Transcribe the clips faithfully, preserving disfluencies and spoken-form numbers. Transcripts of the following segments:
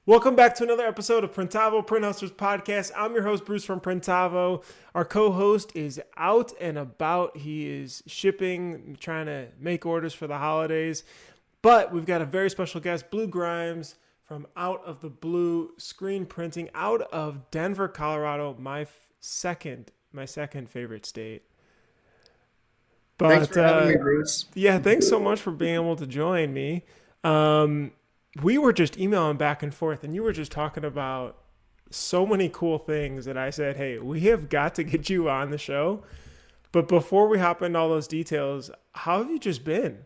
Welcome back to another episode of Printavo, Print Hustlers Podcast. I'm your host, Bruce from Printavo. Our co-host is out and about. He is shipping, trying to make orders for the holidays. But we've got a very special guest, Blue Grimes, from Out of the Blue Screen Printing, out of Denver, Colorado, my f- second, my second favorite state. But, thanks for having uh, me, Bruce. Yeah, thanks so much for being able to join me. Um, we were just emailing back and forth, and you were just talking about so many cool things that I said, hey, we have got to get you on the show. But before we hop into all those details, how have you just been?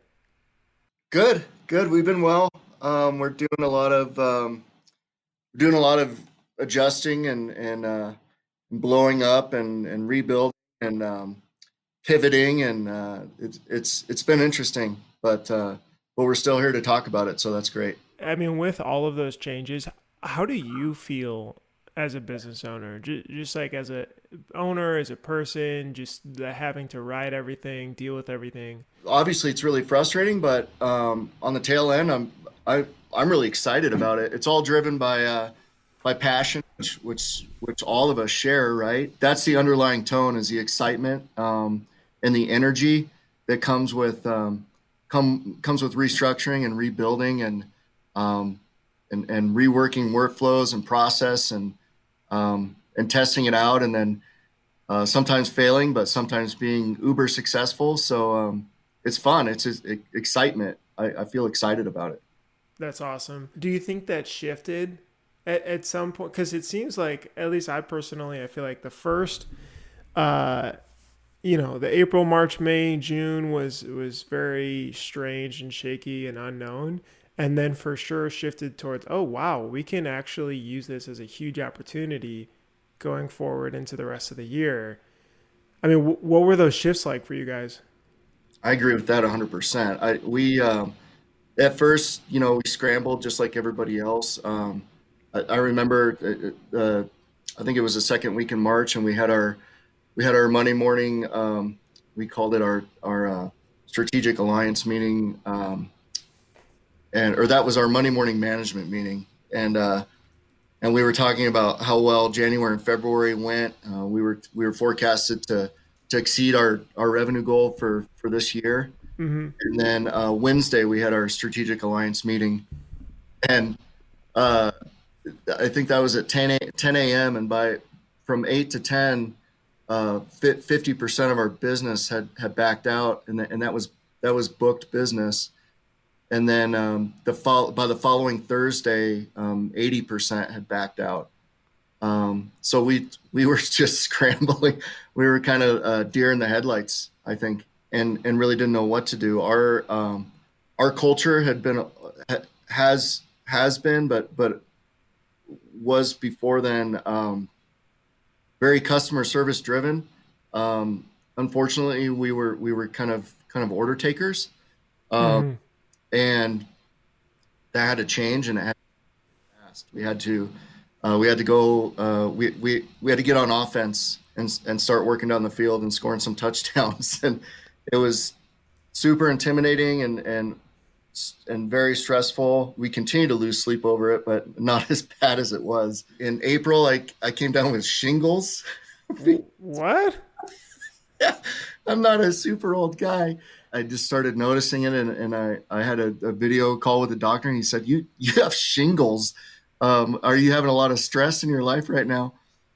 Good, good. We've been well. Um, we're doing a lot of um, doing a lot of adjusting and and uh, blowing up and and rebuilding and um, pivoting, and uh, it's it's it's been interesting, but uh, but we're still here to talk about it, so that's great. I mean, with all of those changes, how do you feel as a business owner? Just, just like as a owner, as a person, just the having to write everything, deal with everything. Obviously, it's really frustrating, but um, on the tail end, I'm I I'm really excited about it. It's all driven by uh, by passion, which, which which all of us share, right? That's the underlying tone, is the excitement um, and the energy that comes with um, come comes with restructuring and rebuilding and um, and and reworking workflows and process and um, and testing it out, and then uh, sometimes failing, but sometimes being uber successful. So um, it's fun. It's just excitement. I, I feel excited about it. That's awesome. Do you think that shifted at, at some point? Because it seems like, at least I personally, I feel like the first, uh, you know, the April, March, May, June was was very strange and shaky and unknown. And then for sure shifted towards, oh, wow, we can actually use this as a huge opportunity going forward into the rest of the year. I mean, w- what were those shifts like for you guys? I agree with that one hundred percent. I, we, um, at first, you know, we scrambled just like everybody else. Um, I, I remember, uh, uh, I think it was the second week in March, and we had our, we had our Monday morning, um, we called it our, our uh, strategic alliance meeting. Um, and, or that was our Monday morning management meeting. And, uh, and we were talking about how well January and February went. Uh, we were, we were forecasted to, to exceed our, our revenue goal for, for this year. Mm-hmm. And then uh, Wednesday we had our strategic alliance meeting, and uh, I think that was at ten a.m. And by from eight to ten, uh, fifty percent of our business had, had backed out, and, the, and that was that was booked business. And then um, the fo- by the following Thursday, um, eighty percent had backed out. Um, so we we were just scrambling. We were kind of uh, deer in the headlights, I think. And, and really didn't know what to do. Our um, our culture had been has has been, but but was before then um, very customer service driven. Um, unfortunately, we were we were kind of kind of order takers, um, mm-hmm. and that had to change. And it had to fast. We had to uh, we had to go. Uh, we we we had to get on offense and and start working down the field and scoring some touchdowns. And it was super intimidating and, and, and very stressful. We continue to lose sleep over it, but not as bad as it was. In April, I, I came down with shingles. What? Yeah, I'm not a super old guy. I just started noticing it, and, and I, I had a, a video call with the doctor, and he said, you, you have shingles. Um, are you having a lot of stress in your life right now?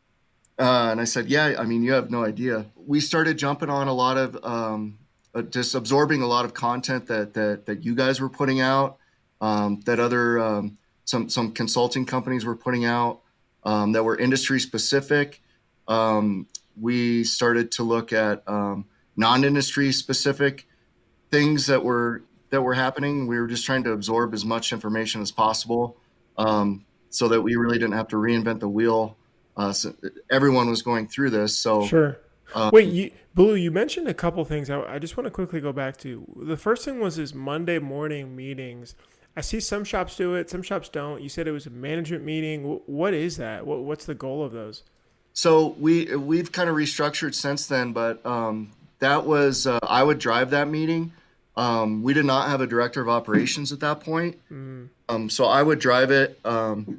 Uh, and I said, yeah, I mean, you have no idea. We started jumping on a lot of, um, uh, just absorbing a lot of content that, that, that you guys were putting out, um, that other, um, some, some consulting companies were putting out, um, that were industry specific. Um, we started to look at, um, non-industry specific things that were, that were happening. We were just trying to absorb as much information as possible, um, so that we really didn't have to reinvent the wheel. Uh, so everyone was going through this. So sure. Um, Wait, you, Blue, you mentioned a couple things. I, I just want to quickly go back to. The first thing was his Monday morning meetings. I see some shops do it, some shops don't. You said it was a management meeting. What is that? What, what's the goal of those? So we, we've kind of restructured since then, but um, that was, uh, I would drive that meeting. Um, we did not have a director of operations at that point. Mm. Um, so I would drive it. Um,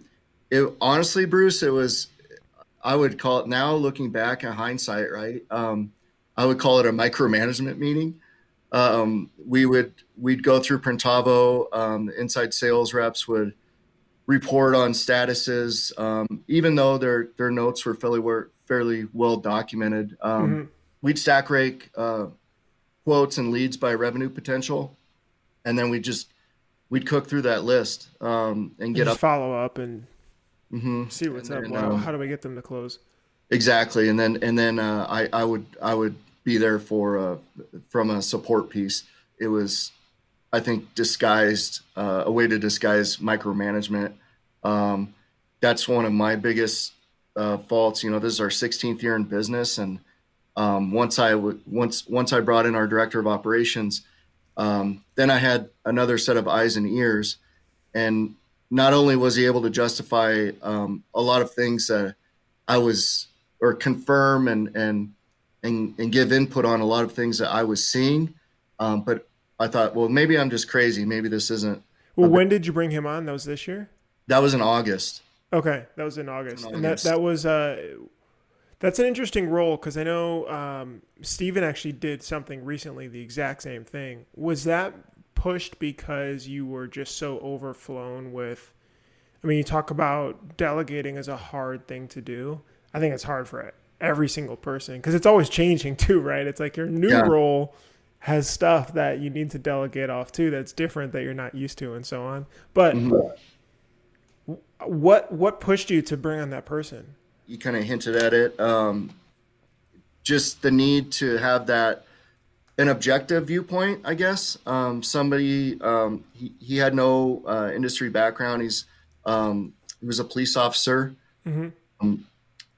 It honestly, Bruce, it was, I would call it now looking back in hindsight, right? Um, I would call it a micromanagement meeting. Um, we would we'd go through Printavo. Um, the inside sales reps would report on statuses, um, even though their their notes were fairly were fairly well documented. Um, Mm-hmm. we'd stack rank uh, quotes and leads by revenue potential, and then we just we'd cook through that list um, and And get just up. follow up and hmm see And what's up. then Wow, um, how do we get them to close? exactly, and then and then uh, I I would I would be there for uh, from a support piece. It was, I think, disguised uh, a way to disguise micromanagement. Um, that's one of my biggest uh, faults. You know, this is our sixteenth year in business, and um, once I w- once once I brought in our director of operations, um, then I had another set of eyes and ears, and not only was he able to justify um, a lot of things that I was or confirm and and and and give input on a lot of things that I was seeing, um, but I thought, well, maybe I'm just crazy. Maybe this isn't Well, a big, when did you bring him on? That was this year? that was in August. Okay, that was in In August. And that August. that was uh that's an interesting role because I know um Steven actually did something recently, the exact same thing. Was that pushed because you were just so overflown with, I mean, you talk about delegating as a hard thing to do. I think it's hard for every single person because it's always changing too, right? It's like your new Yeah. role has stuff that you need to delegate off to that's different that you're not used to and so on. But Mhm. what what pushed you to bring on that person? You kind of hinted at it. Um, just the need to have that an objective viewpoint, I guess. Um, somebody um, he, he had no uh, industry background. He's um, he was a police officer, Hmm. um,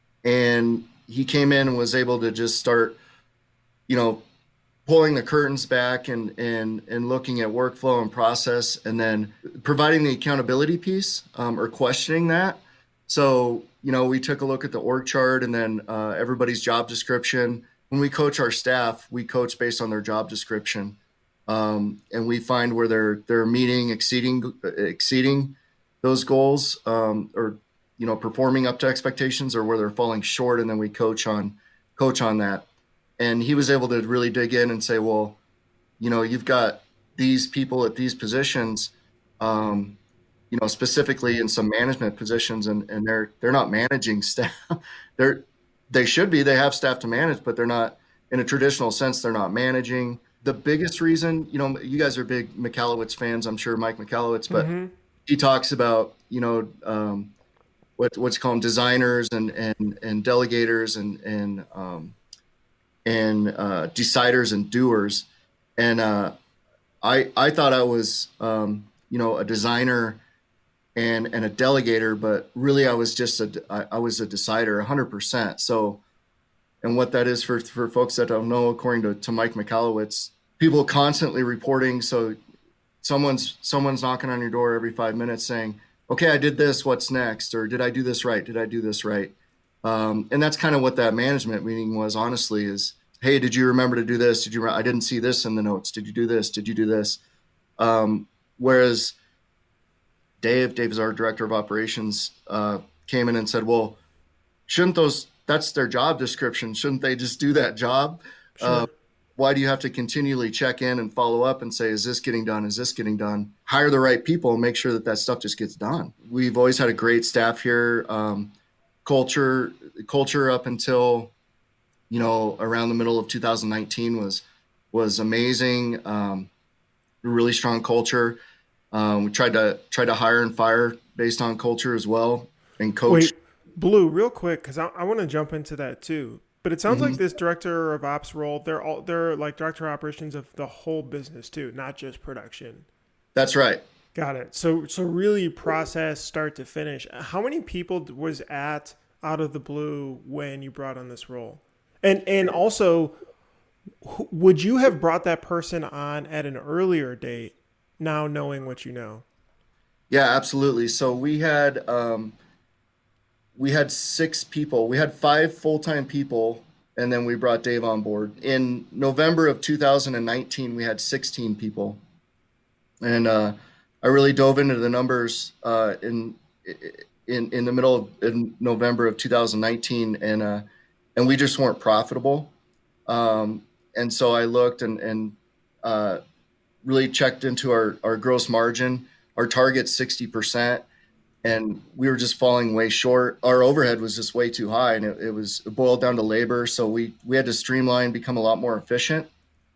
and he came in and was able to just start, you know, pulling the curtains back and and and looking at workflow and process, and then providing the accountability piece um, or questioning that. So you know, we took a look at the org chart and then uh, everybody's job description. When we coach our staff, we coach based on their job description, um, and we find where they're they're meeting, exceeding exceeding those goals, um, or you know, performing up to expectations, or where they're falling short, and then we coach on coach on that. And he was able to really dig in and say, well, you know, you've got these people at these positions, um, you know, specifically in some management positions, and, and they're they're not managing staff. they're they should be. They have staff to manage, but they're not in a traditional sense. They're not managing. The biggest reason, you know, you guys are big Michalowicz fans, I'm sure, Mike Michalowicz, but Hmm. he talks about, you know, um, what what's called designers and and and delegators and and um, and uh, deciders and doers. And uh, I I thought I was um, you know, a designer and and a delegator, but really I was just a I, I was a decider one hundred percent. So, and what that is for for folks that don't know, according to, to Mike Michalowicz, people constantly reporting. So someone's someone's knocking on your door every five minutes saying, okay, I did this, what's next? Or did I do this right? Did I do this right? Um, and that's kind of what that management meeting was, honestly, is, hey, did you remember to do this? Did you, I didn't see this in the notes. Did you do this? Did you do this? Um, whereas Dave, Dave is our director of operations, uh, came in and said, well, shouldn't those, that's their job description. Shouldn't they just do that job? Uh, Sure. why do you have to continually check in and follow up and say, is this getting done? Is this getting done? Hire the right people and make sure that that stuff just gets done. We've always had a great staff here. Um, culture, culture up until, you know, around the middle of two thousand nineteen was, was amazing. Um, really strong culture. Um, we tried to, tried to hire and fire based on culture as well, and coach. Wait, Blue, real quick, because I, I want to jump into that too. But it sounds like Mhm. this director of ops role, they're all they're like director of operations of the whole business too, not just production. That's right. Got it. So so really process start to finish. How many people was at Out of the Blue when you brought on this role? And and also, wh- would you have brought that person on at an earlier date, now knowing what you know? Yeah, absolutely. So we had, um, we had six people. We had five full-time people, and then we brought Dave on board. In November of two thousand nineteen, we had sixteen people, and uh, I really dove into the numbers uh, in in in the middle of in November of two thousand nineteen, and uh, and we just weren't profitable. Um, and so I looked and and uh, really checked into our our gross margin. Our target's sixty percent, and we were just falling way short. Our overhead was just way too high, and it, it was it boiled down to labor. So we we had to streamline, become a lot more efficient,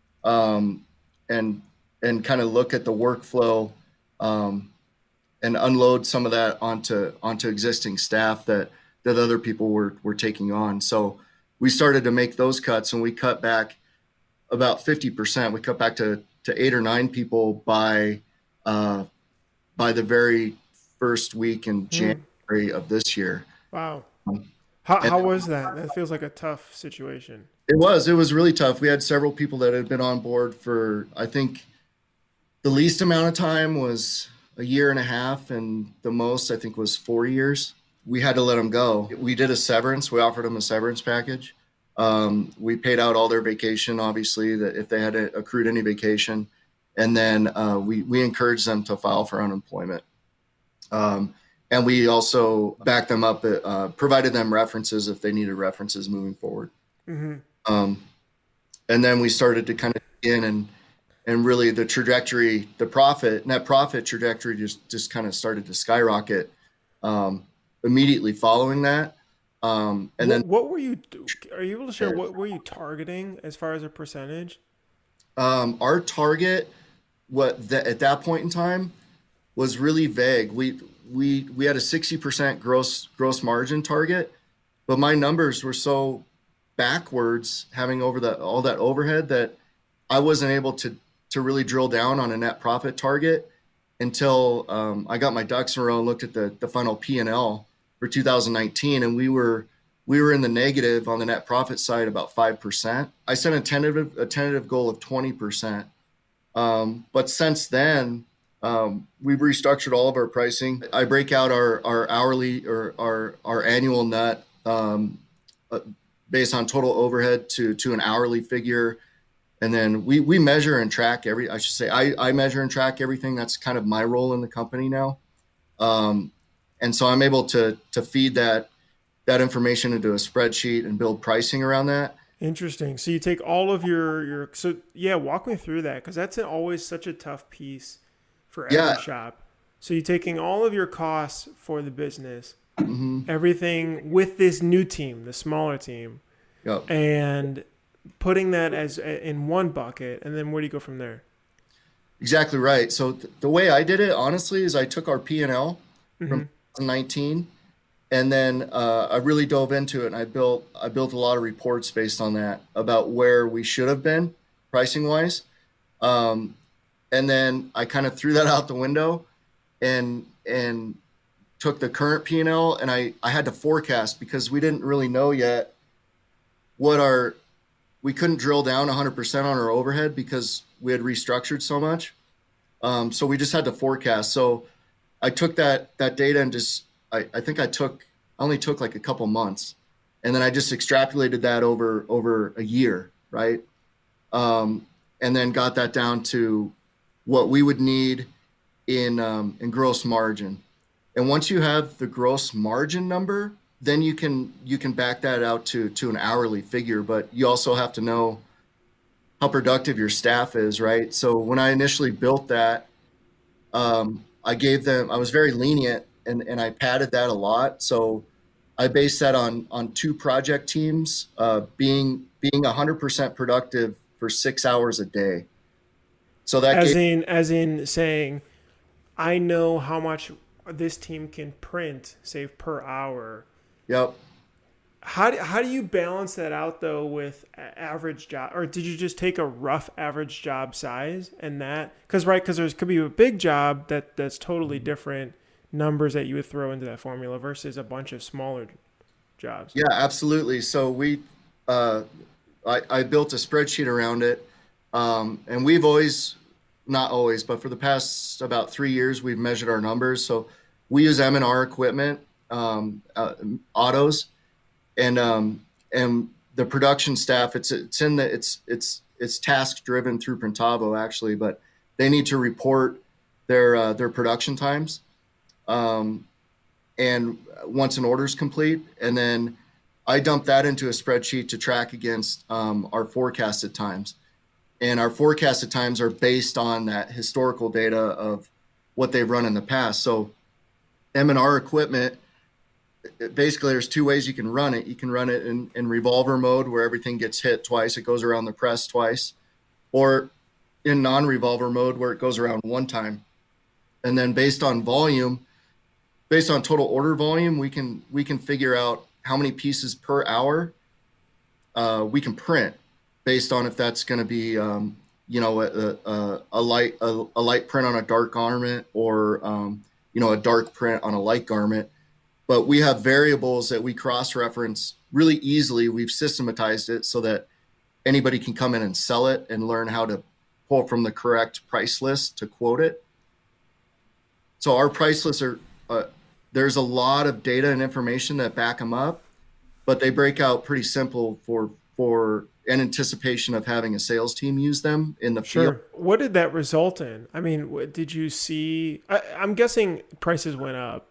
um, and and kind of look at the workflow, um, and unload some of that onto onto existing staff that that other people were were taking on. So we started to make those cuts, and we cut back about fifty percent. We cut back to to eight or nine people by uh, by the very first week in January of this year. Wow. Um, How, and how was that? That feels like a tough situation. It was, it was really tough. We had several people that had been on board for, I think the least amount of time was a year and a half, and the most I think was four years. We had to let them go. We did a severance. We offered them a severance package. Um, we paid out all their vacation, obviously, that if they had accrued any vacation, and then uh, we we encouraged them to file for unemployment. Um, and we also backed them up, uh, provided them references if they needed references moving forward. Mm-hmm. Um, and then we started to kind of in and and really the trajectory, the profit, net profit trajectory just just kind of started to skyrocket um, immediately following that. Um, and what, then what were you? Are you able to share what were you targeting as far as a percentage? Um, our target, what the, at that point in time, was really vague. We we we had a sixty percent gross gross margin target, but my numbers were so backwards, having over the all that overhead, that I wasn't able to to really drill down on a net profit target until um, I got my ducks in a row and looked at the the final P and L for two thousand nineteen, and we were we were in the negative on the net profit side about five percent. I set a tentative a tentative goal of twenty percent, um, but since then um, we've restructured all of our pricing. I break out our our hourly or our our annual net um, uh, based on total overhead to to an hourly figure. And then we we measure and track every, I should say, I, I measure and track everything. That's kind of my role in the company now. Um, and so I'm able to to feed that that information into a spreadsheet and build pricing around that. Interesting. So you take all of your, your so yeah, walk me through that, because that's always such a tough piece for every Yeah. shop. So you're taking all of your costs for the business, Mm-hmm. everything with this new team, the smaller team, Yep. and putting that as in one bucket, and then where do you go from there? Exactly right. So th- the way I did it, honestly, is I took our P and L Mm-hmm. from twenty nineteen, and then uh, I really dove into it, and I built I built a lot of reports based on that about where we should have been pricing wise, um, and then I kind of threw that out the window, and and took the current P and L, and I I had to forecast, because we didn't really know yet what our we couldn't drill down one hundred percent on our overhead because we had restructured so much. Um, so we just had to forecast. So I took that that data and just, I, I think I took, I only took like a couple months. And then I just extrapolated that over over a year, right? Um, and then got that down to what we would need in um, in gross margin. And once you have the gross margin number, then you can you can back that out to to an hourly figure. But you also have to know how productive your staff is, right? So when I initially built that, um, I gave them I was very lenient, and and I padded that a lot. So I based that on on two project teams uh, being being one hundred percent productive for six hours a day. So that As gave, in, as in saying, I know how much this team can print, say, per hour. yep. How do, how do you balance that out, though, with a- average job? Or did you just take a rough average job size and that? Because, right, because there could be a big job that, that's totally different numbers that you would throw into that formula versus a bunch of smaller jobs. Yeah, absolutely. So we, uh, I, I built a spreadsheet around it, um, and we've always, not always, but for the past about three years, we've measured our numbers. So we use M and R equipment, um, uh, autos, and um, and the production staff. It's it's in the it's it's it's task driven through Printavo actually, but they need to report their uh, their production times. Um, and once an order is complete, and then I dump that into a spreadsheet to track against um, our forecasted times. And our forecasted times are based on that historical data of what they've run in the past. So M and R equipment, basically there's two ways you can run it. You can run it in, in revolver mode where everything gets hit twice. It goes around the press twice, or in non-revolver mode where it goes around one time. And then based on volume, based on total order volume, we can, we can figure out how many pieces per hour uh, we can print based on if that's going to be, um, you know, a, a, a light, a, a light print on a dark garment, or, um, you know, a dark print on a light garment. But we have variables that we cross-reference really easily. We've systematized it so that anybody can come in and sell it and learn how to pull from the correct price list to quote it. So our price lists are, uh, there's a lot of data and information that back them up, but they break out pretty simple for, for an anticipation of having a sales team use them in the Sure. field. What did that result in? I mean, what, did you see? I, I'm guessing prices went up.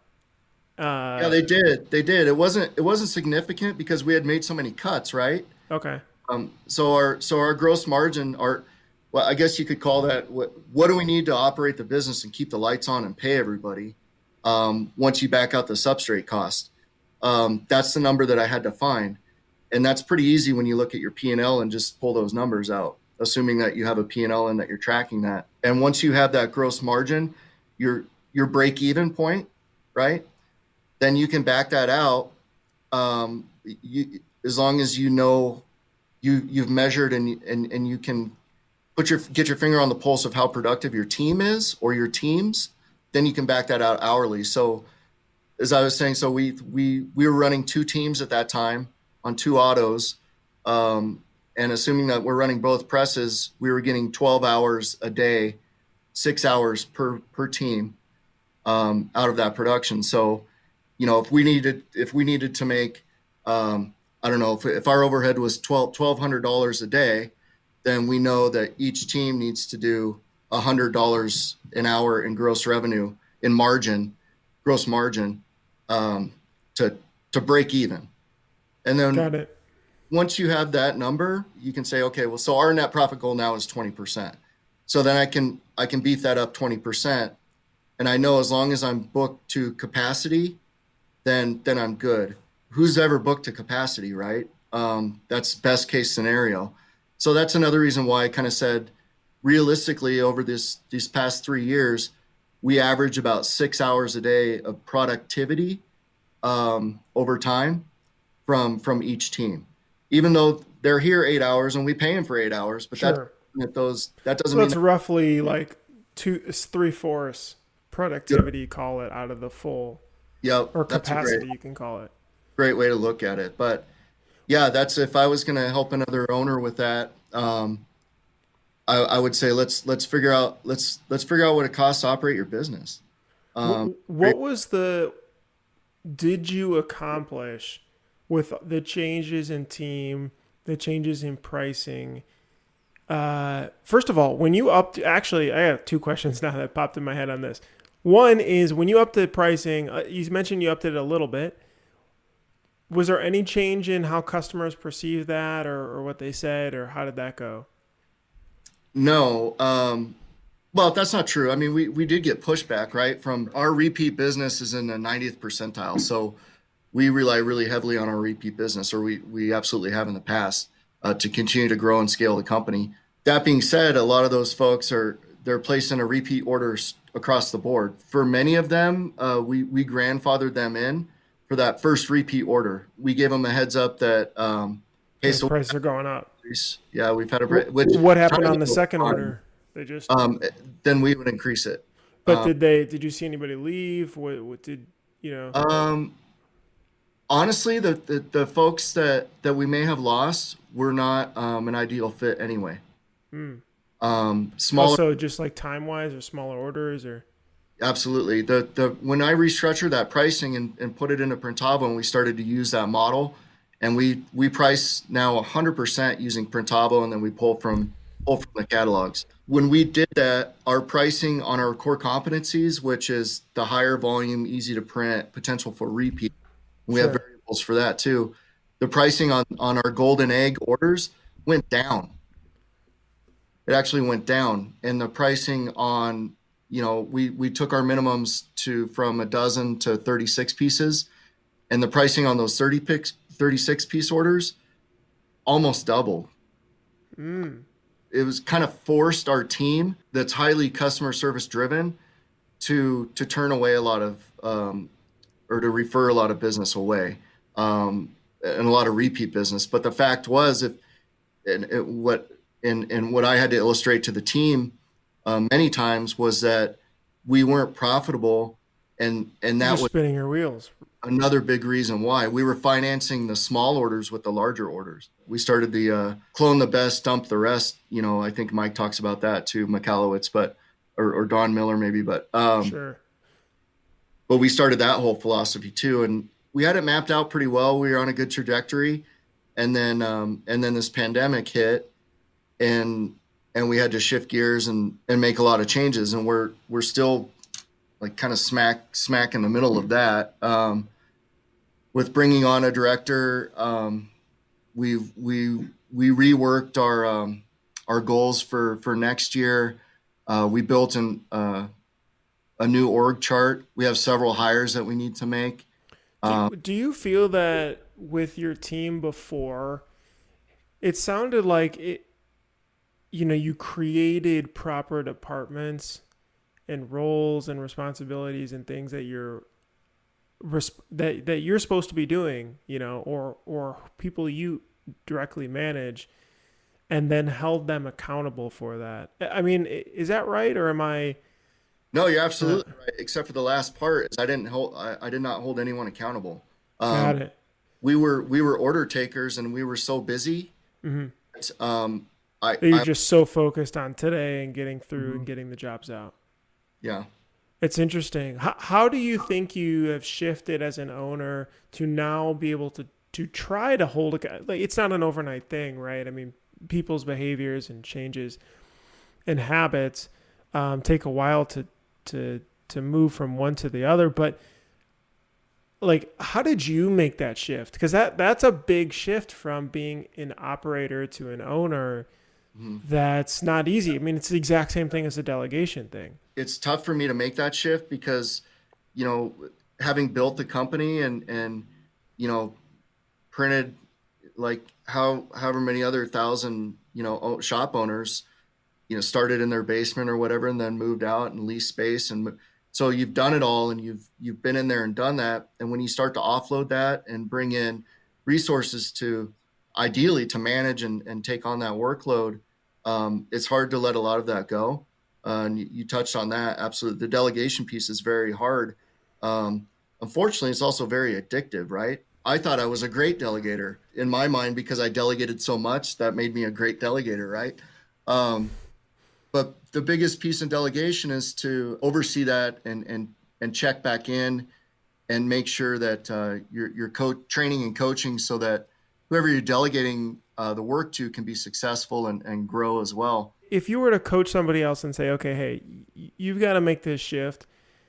Uh, Yeah, they did. They did. It wasn't, it wasn't significant because we had made so many cuts, right? okay. Um, so our, so our gross margin, our, well, I guess you could call that, what, what do we need to operate the business and keep the lights on and pay everybody? Um, once you back out the substrate cost, um, that's the number that I had to find. And that's pretty easy when you look at your P and L and just pull those numbers out, assuming that you have a P and L and that you're tracking that. And once you have that gross margin, your, your break even point, right? Then you can back that out. Um, you, as long as you know you, you've measured and, and, and you can put your, get your finger on the pulse of how productive your team is or your teams, then you can back that out hourly. So as I was saying, so we, we, we were running two teams at that time on two autos. Um, and assuming that we're running both presses, we were getting twelve hours a day, six hours per, per team, um, out of that production. So, you know, if we needed, if we needed to make, um, I don't know, if, if our overhead was twelve, twelve hundred dollars a day, then we know that each team needs to do a hundred dollars an hour in gross revenue, in margin, gross margin, um, to, to break even. And then Got it. once you have that number, you can say, okay, well, so our net profit goal now is twenty percent. So then I can, I can beef that up twenty percent. And I know as long as I'm booked to capacity, then, then I'm good. Who's ever booked to capacity, right? Um, that's best case scenario. So that's another reason why I kind of said, realistically, over this, these past three years, we average about six hours a day of productivity, um, over time from, from each team, even though they're here eight hours and we pay them for eight hours, but Sure. that, those, that doesn't So mean that's that, roughly like two, it's three fourths productivity, call it, out of the full, yeah, or that's a capacity, great, you can call it. great way to look at it. But yeah, that's, if I was going to help another owner with that, um, I, I would say, let's, let's figure out, let's, let's figure out what it costs to operate your business. Um, What, what was the, did you accomplish with the changes in team, the changes in pricing? Uh, first of all, when you upped, actually, I have two questions now that popped in my head on this. One is, when you upped the pricing, uh, you mentioned you upped it a little bit. Was there any change in how customers perceive that, or, or what they said, or how did that go? no, um, well, that's not true. I mean, we, we did get pushback, right? From our repeat business is in the ninetieth percentile. So we rely really heavily on our repeat business, or we, we absolutely have in the past, uh, to continue to grow and scale the company. That being said, a lot of those folks are, they're placing a repeat orders across the board. For many of them, uh, we, we grandfathered them in for that first repeat order. We gave them a heads up that, um, hey, The so prices are going up. yeah, we've had a, Wh- which What happened on the timing second was order? They just, fine. Um, then we would increase it. but did they, did you see anybody leave? What, what did, you know? Um, honestly, the, the, the folks that, that we may have lost were not, um, an ideal fit anyway. Hmm. Um, smaller, Also, just like time wise, or smaller orders, or absolutely. The, the, when I restructured that pricing and, and put it into Printavo, and we started to use that model, and we, we price now one hundred percent using Printavo, and then we pull from, pull from the catalogs. when we did that, our pricing on our core competencies, which is the higher volume, easy to print, potential for repeat, we have Sure. variables for that too. The pricing on, on our golden egg orders went down. It actually went down. And the pricing on, you know, we, we took our minimums to from a dozen to thirty-six pieces. And the pricing on those thirty picks, thirty-six piece orders almost doubled. Mm. It was kind of forced our team that's highly customer service driven to to turn away a lot of um, or to refer a lot of business away, um, and a lot of repeat business. But the fact was, if and it, what and and what I had to illustrate to the team um, many times was that we weren't profitable, and and that You're was spinning your wheels. another big reason why we were financing the small orders with the larger orders. We started the uh, clone the best, dump the rest. You know, I think Mike talks about that too, Michalowicz, but or, or Don Miller maybe, but um, Sure. but we started that whole philosophy too, and we had it mapped out pretty well. We were on a good trajectory, and then um, and then this pandemic hit, and and we had to shift gears and and make a lot of changes, and we're we're still like kind of smack smack in the middle of that. Um, with bringing on a director, um, we we we reworked our um, our goals for for next year. Uh, we built an uh, a new org chart. We have several hires that we need to make. Do Um, you, do you feel that with your team before, it sounded like it, you know, you created proper departments and roles and responsibilities and things that you're that that you're supposed to be doing, you know, or or people you directly manage, and then held them accountable for that. I mean, is that right, or am I? no, you're Uh, absolutely right. Except for the last part, is I didn't hold. I, I did not hold anyone accountable. got Um, it. we were we were order takers, and we were so busy. Hmm. That, um, I, That you're I just so focused on today and getting through and Mhm. getting the jobs out. yeah. It's interesting. How, how do you think you have shifted as an owner to now be able to to try to hold a guy? Like, it's not an overnight thing, right? I mean, people's behaviors and changes and habits um, take a while to to to move from one to the other. But like, how did you make that shift? Because that that's a big shift from being an operator to an owner. Mhm. That's not easy. I mean, it's the exact same thing as the delegation thing. It's tough for me to make that shift because, you know, having built the company and and you know printed like how however many other thousand you know o- shop owners, you know, started in their basement or whatever and then moved out and leased space, and mo- so you've done it all and you've you've been in there and done that, and when you start to offload that and bring in resources to ideally to manage and, and take on that workload, um, it's hard to let a lot of that go. Uh, and you, you touched on that. Absolutely. The delegation piece is very hard. Um, unfortunately, it's also very addictive, right? I thought I was a great delegator in my mind because I delegated so much that made me a great delegator, right? Um, but the biggest piece in delegation is to oversee that and and and check back in and make sure that uh, you're you're co- training and coaching so that whoever you're delegating uh, the work to can be successful and, and grow as well. If you were to coach somebody else and say, okay, hey, you've got to make this shift,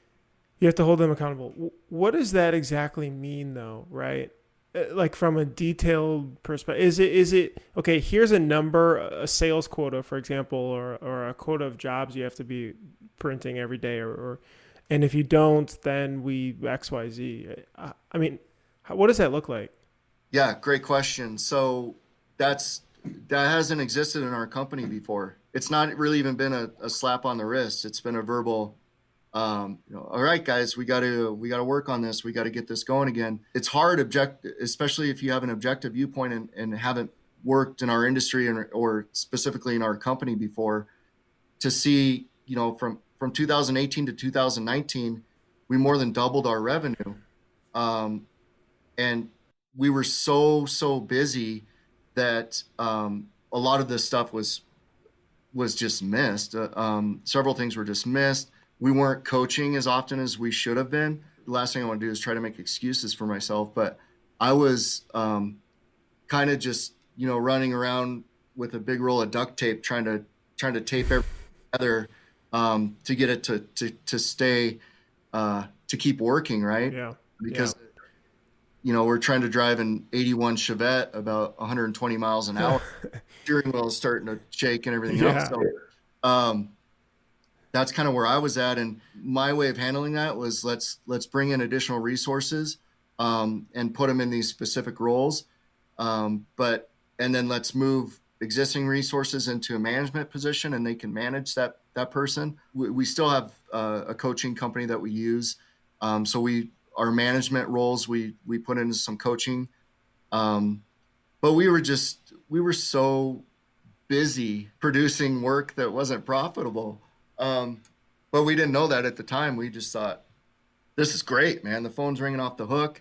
you have to hold them accountable. What does that exactly mean, though, right? Uh, Like, from a detailed perspective, is it is it okay? Here's a number, a sales quota, for example, or or a quota of jobs you have to be printing every day, or, or and if you don't, then we X Y Z. I, I mean, how, what does that look like? Yeah, great question. So that's that hasn't existed in our company before. It's not really even been a, a slap on the wrist. It's been a verbal, um, you know, all right, guys, we got to we got to work on this. We got to get this going again. It's hard, object, especially if you have an objective viewpoint and, and haven't worked in our industry and, or specifically in our company before, to see, you know, from from two thousand eighteen to two thousand nineteen, we more than doubled our revenue, um, and we were so so busy that um, a lot of this stuff was was just missed. Uh, um, several things were just missed. We weren't coaching as often as we should have been. The last thing I want to do is try to make excuses for myself, but I was um, kind of just, you know, running around with a big roll of duct tape, trying to trying to tape everything together um, to get it to to to stay uh, to keep working, right? Yeah. Yeah. Because you know we're trying to drive an eighty-one Chevette about one hundred twenty miles an hour. Steering wheel is starting to shake and everything else. Yeah. So um, that's kind of where I was at, and my way of handling that was let's let's bring in additional resources um, and put them in these specific roles, um, but and then let's move existing resources into a management position, and they can manage that that person. We, we still have uh, a coaching company that we use, um, so we our management roles we we put into some coaching, um, but we were just we were so busy producing work that wasn't profitable. Um, but we didn't know that at the time. We just thought, this is great, man. The phone's ringing off the hook.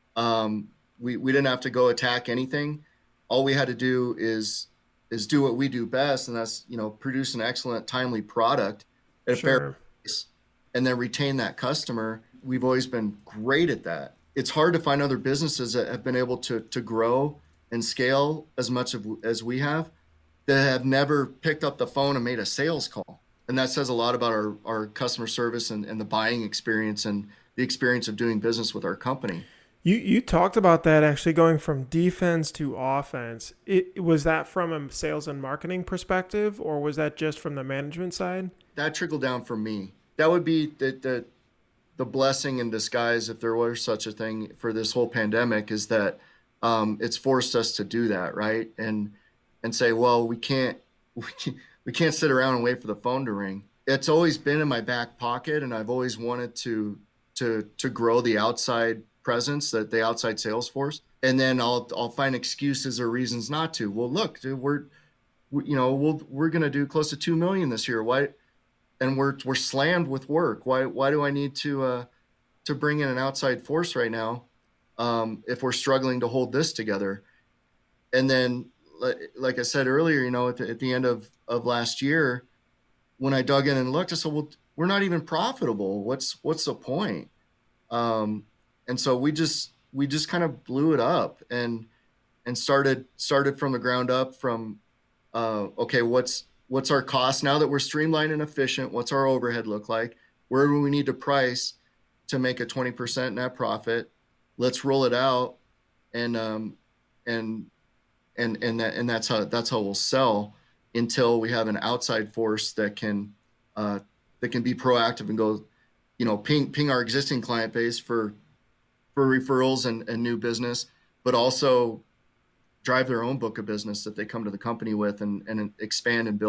Um, we, we didn't have to go attack anything. All we had to do is is do what we do best, and that's, you know, produce an excellent, timely product at a Sure. fair price, and then retain that customer. We've always been great at that. It's hard to find other businesses that have been able to to grow and scale as much of, as we have, that have never picked up the phone and made a sales call. And that says a lot about our, our customer service and, and the buying experience and the experience of doing business with our company. You you talked about that actually going from defense to offense. It was that from a sales and marketing perspective, or was that just from the management side? That trickled down from me. That would be the, the, the blessing in disguise, if there were such a thing, for this whole pandemic, is that um, it's forced us to do that, right? And and say, well, we can't, we can't we can't sit around and wait for the phone to ring. It's always been in my back pocket, and I've always wanted to to to grow the outside presence, that the outside sales force. And then I'll I'll find excuses or reasons not to. Well, look, dude, we're we, you know we'll, we're going to do close to two million this year. Why? And we're we're slammed with work. Why why do I need to uh, to bring in an outside force right now um, if we're struggling to hold this together? And then, like I said earlier, you know, at the, at the end of, of last year, when I dug in and looked, I said, well, we're not even profitable. What's, what's the point? Um, and so we just, we just kind of blew it up and, and started, started from the ground up from, uh, okay, what's, what's our cost now that we're streamlined and efficient? What's our overhead look like? Where do we need to price to make a twenty percent net profit? Let's roll it out. And, um, and, and and that and that's how that's how we'll sell until we have an outside force that can uh, that can be proactive and go, you know, ping ping our existing client base for for referrals and, and new business, but also drive their own book of business that they come to the company with and, and expand and build.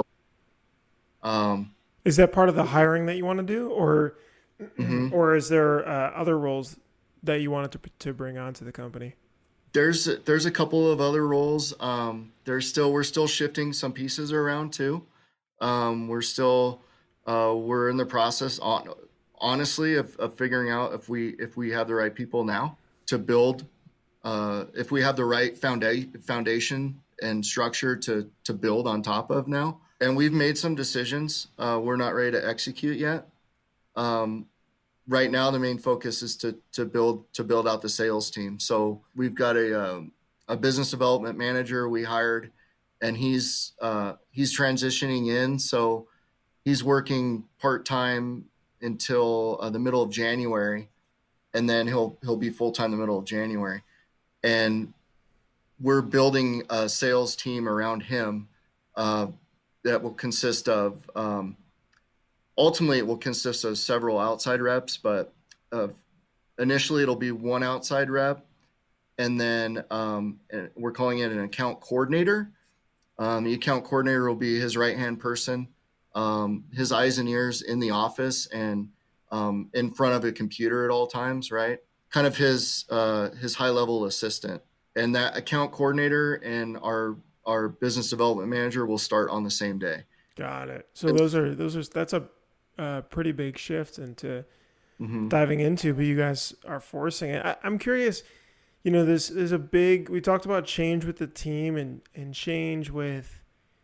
Um, is that part of the hiring that you want to do, or mm-hmm. or is there uh, other roles that you wanted to to bring onto the company? There's there's a couple of other roles. Um, there's still we're still shifting some pieces around too. Um, we're still uh, we're in the process, on, honestly, of, of figuring out if we if we have the right people now to build, uh, if we have the right foundation foundation and structure to to build on top of now. And we've made some decisions. Uh, we're not ready to execute yet. Um, Right now, the main focus is to to build to build out the sales team. So we've got a um, a business development manager we hired, and he's uh, he's transitioning in. So he's working part time until uh, the middle of January, and then he'll he'll be full time the middle of January. And we're building a sales team around him uh, that will consist of. Um, Ultimately, it will consist of several outside reps, but uh, initially it'll be one outside rep, and then um, we're calling it an account coordinator. Um, the account coordinator will be his right-hand person, um, his eyes and ears in the office and um, in front of a computer at all times, right? Kind of his uh, his high-level assistant. And that account coordinator and our our business development manager will start on the same day. Got it. So those are those are that's a uh, pretty big shift into mm-hmm. diving into, but you guys are forcing it. I, I'm curious. You know, there's there's a big. We talked about change with the team and and change with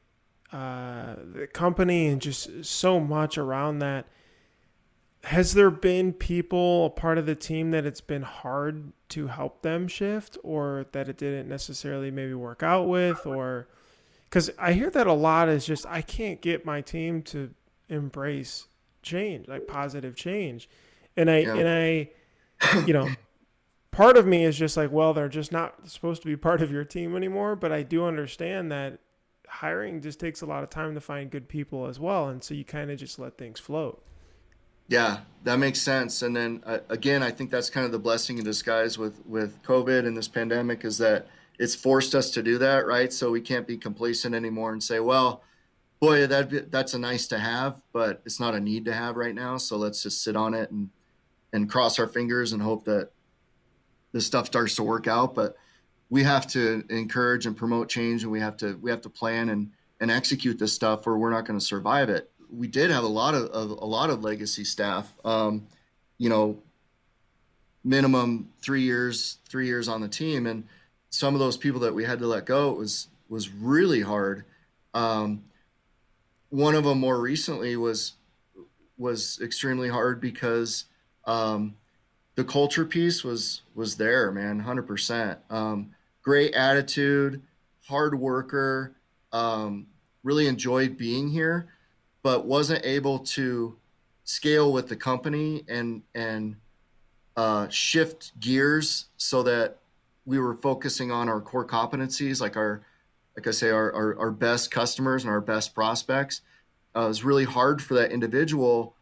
uh, the company and just so much around that. Has there been people, a part of the team, that it's been hard to help them shift, or that it didn't necessarily maybe work out with, or because I hear that a lot is just I can't get my team to embrace change, like positive change. And I, Yeah. and I, you know, part of me is just like, well, they're just not supposed to be part of your team anymore. But I do understand that hiring just takes a lot of time to find good people as well. And so you kind of just let things float. Yeah, that makes sense. And then uh, again, I think that's kind of the blessing in disguise with with COVID and this pandemic is that it's forced us to do that, right? So we can't be complacent anymore and say, well, boy, that that's a nice to have, but it's not a need to have right now. So let's just sit on it and and cross our fingers and hope that this stuff starts to work out. But we have to encourage and promote change, and we have to we have to plan and and execute this stuff, or we're not going to survive it. We did have a lot of, of a lot of legacy staff, um, you know, minimum three years, three years on the team. And some of those people that we had to let go, it was, was really hard. Um, one of them more recently was, was extremely hard because, um, the culture piece was, was there, man, one hundred percent. Um, great attitude, hard worker, um, really enjoyed being here, but wasn't able to scale with the company and and uh, shift gears so that we were focusing on our core competencies, like our, like I say, our our, our best customers and our best prospects. Uh, it was really hard for that individual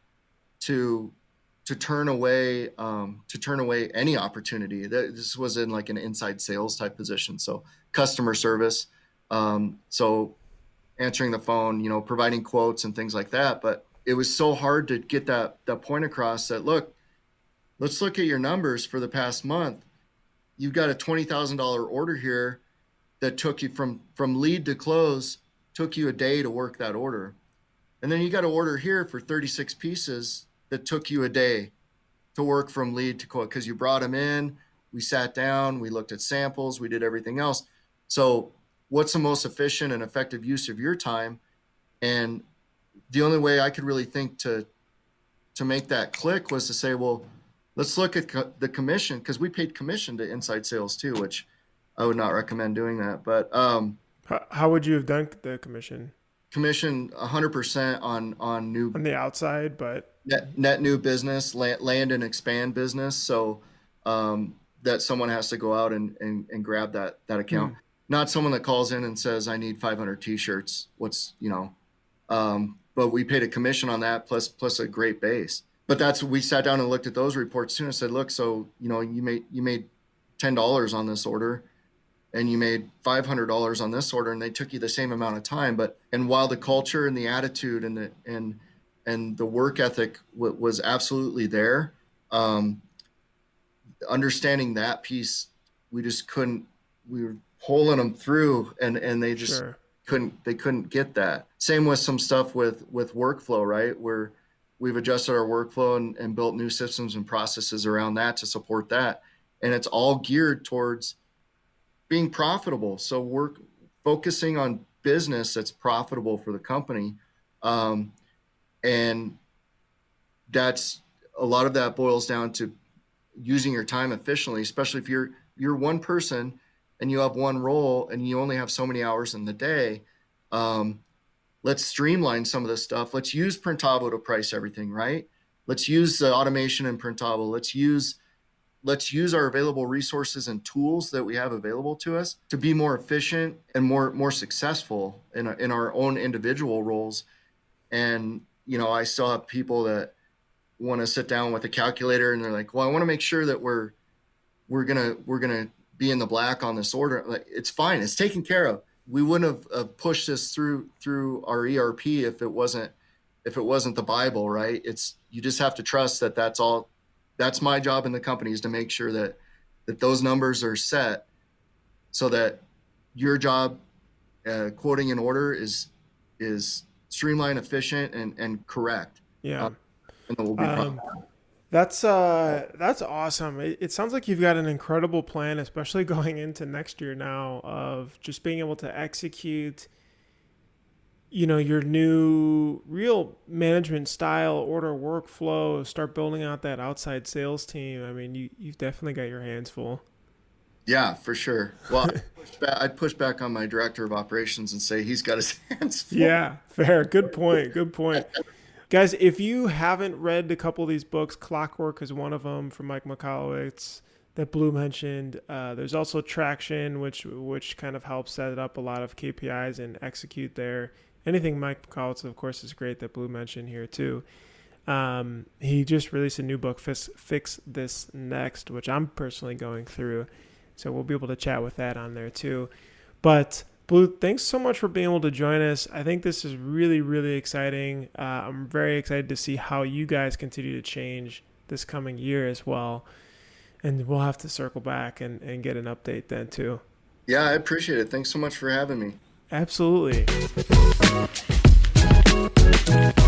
to to turn away um, to turn away any opportunity. That this was in like an inside sales type position, so customer service. Um, so answering the phone, you know, providing quotes and things like that. But it was so hard to get that that point across that, look, let's look at your numbers for the past month. You've got a twenty thousand dollars order here that took you from, from lead to close, took you a day to work that order. And then you got an order here for thirty-six pieces that took you a day to work from lead to quote, because you brought them in, we sat down, we looked at samples, we did everything else. So what's the most efficient and effective use of your time? And the only way I could really think to to make that click was to say, well, let's look at co- the commission, because we paid commission to inside sales too, which I would not recommend doing that. But um, How, how would you have done the commission? Commission one hundred percent on on new On the outside, but net, net new business, land, land and expand business. So um, that someone has to go out and, and, and grab that that account. Mm. Not someone that calls in and says, I need five hundred t-shirts. What's, you know, um, but we paid a commission on that plus, plus a great base. But that's, we sat down and looked at those reports too and said, look, so, you know, you made, you made ten dollars on this order and you made five hundred dollars on this order, and they took you the same amount of time. But, and while the culture and the attitude and the, and, and the work ethic w- was absolutely there, um, understanding that piece, we just couldn't, we were pulling them through and, and they just sure. couldn't, they couldn't get that. Same with some stuff with, with workflow, right? Where we've adjusted our workflow and, and built new systems and processes around that to support that. And it's all geared towards being profitable. So we're focusing on business that's profitable for the company. Um, and that's, a lot of that boils down to using your time efficiently, especially if you're, you're one person and you have one role and you only have so many hours in the day. Um, let's streamline some of this stuff. Let's use Printavo to price everything, right? Let's use the automation in Printavo. Let's use, let's use our available resources and tools that we have available to us to be more efficient and more, more successful in, in our own individual roles. And, you know, I still have people that want to sit down with a calculator and they're like, well, I want to make sure that we're, we're going to, we're going to be in the black on this order. Like, it's fine. It's taken care of. We wouldn't have, have pushed this through, through our E R P if it wasn't, if it wasn't the Bible, right? It's, you just have to trust that that's all, that's my job in the company, is to make sure that, that those numbers are set so that your job, uh, quoting an order is, is streamlined, efficient, and, and correct. Yeah. Uh, and then we'll be um, that's, uh, that's awesome. It, it sounds like you've got an incredible plan, especially going into next year now, of just being able to execute, you know, your new real management style, order workflow, start building out that outside sales team. I mean, you, you've definitely got your hands full. Yeah, for sure. Well, I'd push, back, I'd push back on my director of operations and say he's got his hands full. Yeah, fair. Good point. Good point. Guys, if you haven't read a couple of these books, Clockwork is one of them from Mike Michalowicz that Blue mentioned. Uh, there's also Traction, which which kind of helps set up a lot of K P Is and execute there. Anything Mike Michalowicz, of course, is great that Blue mentioned here too. Um, he just released a new book, Fix, Fix This Next, which I'm personally going through. So we'll be able to chat with that on there too. But Blue, thanks so much for being able to join us. I think this is really, really exciting. Uh, I'm very excited to see how you guys continue to change this coming year as well. And we'll have to circle back and, and get an update then too. Yeah, I appreciate it. Thanks so much for having me. Absolutely.